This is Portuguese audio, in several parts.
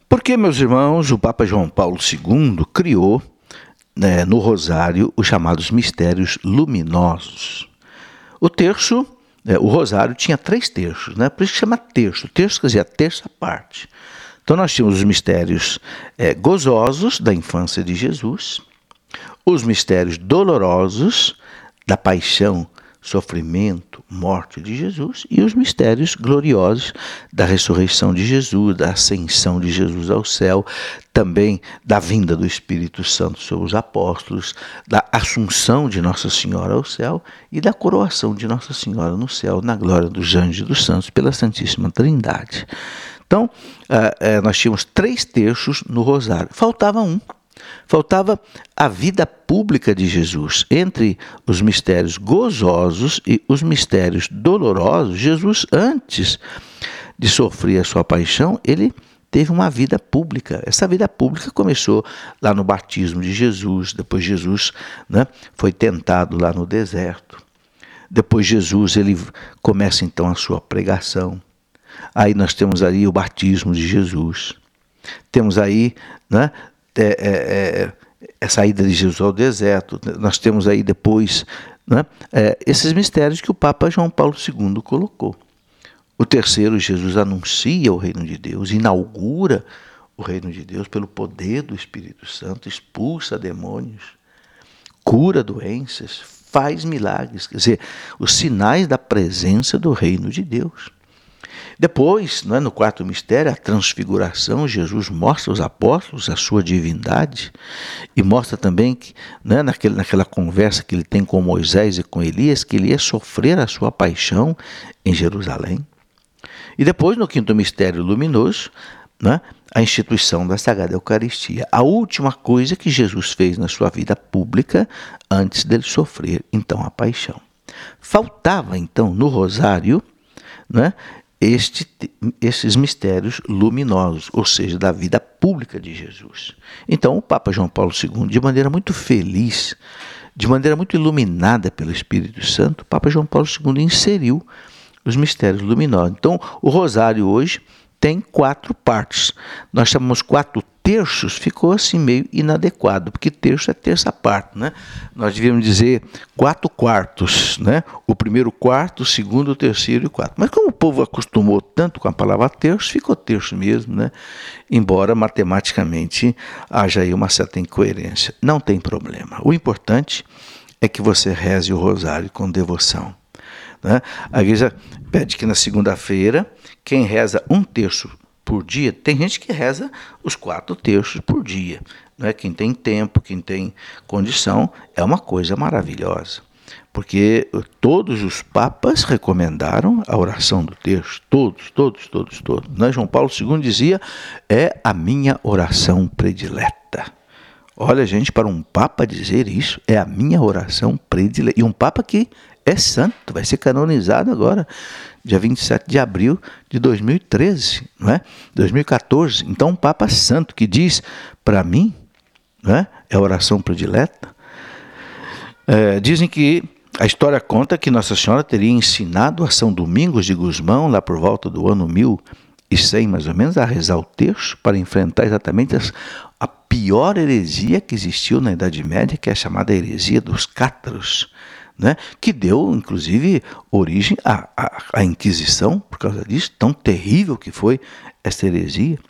Porque, meus irmãos, o Papa João Paulo II criou no Rosário os chamados mistérios luminosos. O terço, o Rosário tinha 3 terços, por isso que chama terço. Terço quer dizer a terça parte. Então nós tínhamos os mistérios gozosos da infância de Jesus, os mistérios dolorosos da paixão, sofrimento, morte de Jesus e os mistérios gloriosos da ressurreição de Jesus, da ascensão de Jesus ao céu, também da vinda do Espírito Santo sobre os apóstolos, da assunção de Nossa Senhora ao céu e da coroação de Nossa Senhora no céu, na glória dos anjos e dos santos, pela Santíssima Trindade. Então, nós tínhamos 3 terços no Rosário, faltava um. Faltava a vida pública de Jesus. Entre os mistérios gozosos e os mistérios dolorosos, Jesus, antes de sofrer a sua paixão, ele teve uma vida pública. Essa vida pública começou lá no batismo de Jesus, depois Jesus foi tentado lá no deserto. Depois Jesus ele começa então a sua pregação. Aí nós temos aí o batismo de Jesus. Temos aí a saída de Jesus ao deserto. Nós temos aí depois esses mistérios que o Papa João Paulo II colocou. O terceiro, Jesus anuncia o reino de Deus, inaugura o reino de Deus pelo poder do Espírito Santo, expulsa demônios, cura doenças, faz milagres, quer dizer, os sinais da presença do reino de Deus. Depois, no quarto mistério, a transfiguração, Jesus mostra aos apóstolos a sua divindade e mostra também que, naquela conversa que ele tem com Moisés e com Elias, que ele ia sofrer a sua paixão em Jerusalém. E depois, no quinto mistério luminoso, a instituição da Sagrada Eucaristia, a última coisa que Jesus fez na sua vida pública antes dele sofrer, então, a paixão. Faltava, então, no Rosário, esses mistérios luminosos, ou seja, da vida pública de Jesus. Então o Papa João Paulo II, de maneira muito feliz, de maneira muito iluminada pelo Espírito Santo, o Papa João Paulo II inseriu os mistérios luminosos. Então o Rosário hoje tem 4 partes. Nós chamamos 4 terços, ficou assim meio inadequado, porque terço é terça parte, Nós devíamos dizer 4 quartos, O primeiro quarto, o segundo, o terceiro e o quarto. Mas como o povo acostumou tanto com a palavra terço, ficou terço mesmo, Embora matematicamente haja aí uma certa incoerência. Não tem problema. O importante é que você reze o rosário com devoção. A igreja pede que na segunda-feira, quem reza 1 terço por dia, tem gente que reza os 4 terços por dia. Quem tem tempo, quem tem condição, é uma coisa maravilhosa. Porque todos os papas recomendaram a oração do terço. Todos. João Paulo II dizia, é a minha oração predileta. Olha, gente, para um papa dizer isso, é a minha oração predileta. E um papa que é santo, vai ser canonizado agora, dia 27 de abril de 2013, 2014. Então, um Papa Santo que diz, para mim, é a oração predileta. Dizem que a história conta que Nossa Senhora teria ensinado a São Domingos de Gusmão, lá por volta do ano 1100, mais ou menos, a rezar o terço para enfrentar exatamente a pior heresia que existiu na Idade Média, que é a chamada heresia dos cátaros, que deu, inclusive, origem à Inquisição, por causa disso, tão terrível que foi essa heresia.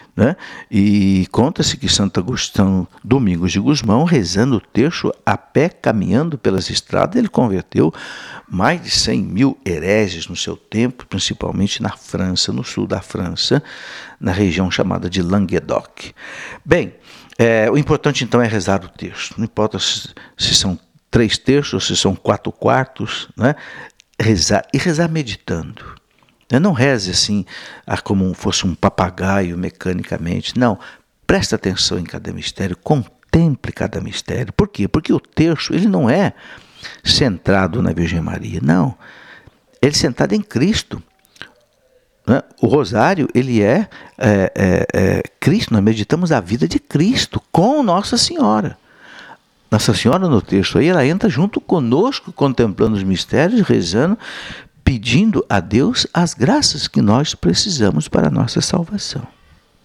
E conta-se que Santo Agostinho Domingos de Gusmão, rezando o terço a pé, caminhando pelas estradas, ele converteu mais de 100 mil hereges no seu tempo, principalmente na França, no sul da França, na região chamada de Languedoc. Bem, o importante então é rezar o terço, não importa se são 3 terços, ou se são 4 quartos, rezar meditando. Não reze assim, como fosse um papagaio mecanicamente. Não, preste atenção em cada mistério, contemple cada mistério. Por quê? Porque o terço ele não é centrado na Virgem Maria, não. Ele é centrado em Cristo. O rosário, ele é Cristo, nós meditamos a vida de Cristo com Nossa Senhora. Nossa Senhora no texto aí, ela entra junto conosco, contemplando os mistérios, rezando, pedindo a Deus as graças que nós precisamos para a nossa salvação.